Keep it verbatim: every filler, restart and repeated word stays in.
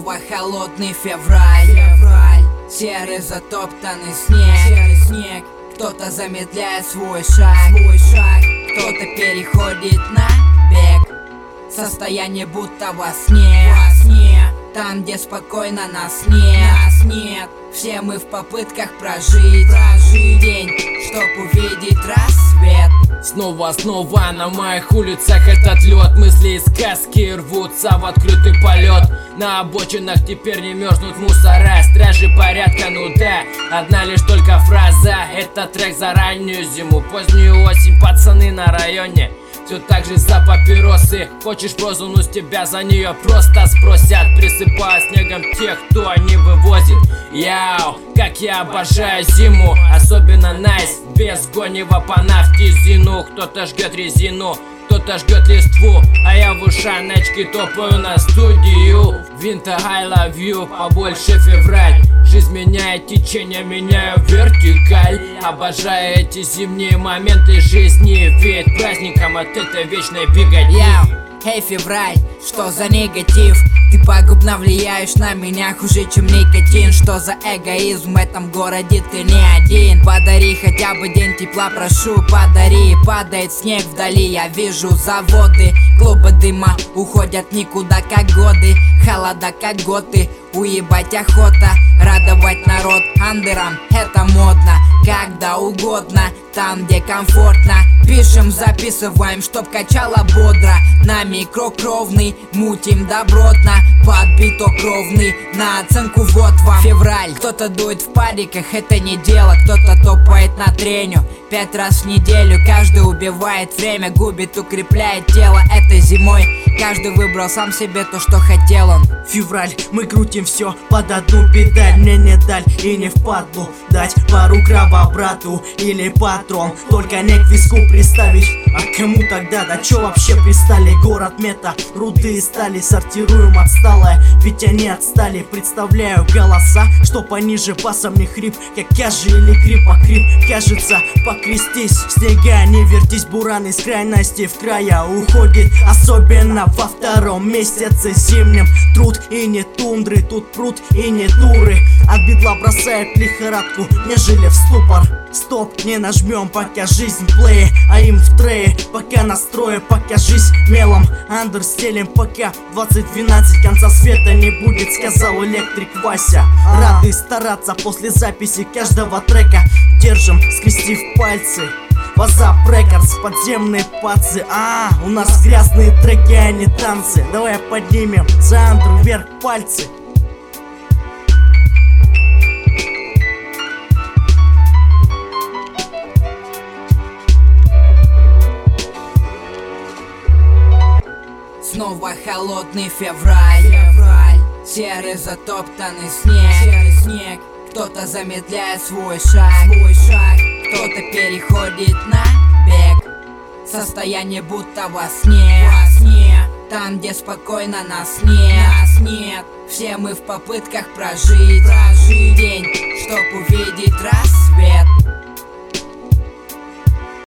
Снова холодный февраль, февраль. Серый затоптанный снег, серый снег. Кто-то замедляет свой шаг, свой шаг. Кто-то переходит на бег. Состояние будто во сне, во сне. Там, где спокойно нас нет, нас нет. Все мы в попытках прожить, прожить день, чтоб увидеть рассвет. Снова, снова на моих улицах этот лед. Мысли и сказки рвутся в открытый полет. На обочинах теперь не мерзнут мусора. Стражи порядка, ну да, одна лишь только фраза. Это трек за раннюю зиму, позднюю осень. Пацаны на районе все так же за папиросы. Хочешь прозу, ну с тебя за нее просто спросят. Присыпая снегом тех, кто не вывозит. Яу, как я обожаю зиму. Особенно найс, без гонева по нафтизину. Кто-то жгет резину, кто-то жгет листву, а я в ушаночке топаю на студию. Винта, I love you, побольше февраль. Жизнь меняет течение, меняю вертикаль. Обожаю эти зимние моменты жизни, ведь праздником от этой вечной беготни. Эй, февраль, что за негатив? Ты пагубно влияешь на меня хуже, чем никотин. Что за эгоизм в этом городе, ты не один. Подари хотя бы день тепла, прошу, подари. Падает снег вдали, я вижу заводы. Клубы дыма уходят никуда, как годы. Холода, как готы, уебать охота. Радовать народ андером, это модно. Когда угодно, там где комфортно. Пишем, записываем, чтоб качало бодро. На микрок ровный, мутим добротно. Подбиток ровный, на оценку вот вам. Февраль, кто-то дует в париках, это не дело. Кто-то топает на треню пять раз в неделю. Каждый убивает время, губит, укрепляет тело. Этой зимой каждый выбрал сам себе то, что хотел он. Февраль, мы крутим все под одну педаль. Мне не даль и не впадлу дать пару краба брату или патрон. Только не к виску приставить, а кому тогда? Да чё вообще пристали? Город мета, руды и стали. Сортируем отсталое, ведь они отстали. Представляю голоса, что пониже басом не хрип. Как я же или крипа крип, кажется, покрестись. В снега не вертись, буран из крайности в края уходит. Особенно во втором месяце зимнем. Труд и не тундры, тут пруд и не туры. От бедла бросает лихорадку, нежели в ступор. Стоп, не нажмем, пока жизнь плей, а им в трее. Пока настрое, пока жизнь мелом. Андер стелем, пока двадцать двенадцать. Конца света не будет, сказал электрик Вася. Рады стараться после записи каждого трека. Держим, скрестив пальцы. Вазап Рекордс, подземные пацы. А, у нас грязные треки, а не танцы. Давай поднимем за Андру вверх пальцы. Снова холодный февраль, февраль. Серый затоптанный снег, серый снег. Кто-то замедляет свой шаг, свой шаг. Кто-то переходит на бег. Состояние будто во сне, во сне. Там, где спокойно нас нет, нас нет. Все мы в попытках прожить, прожить день, чтоб увидеть рассвет.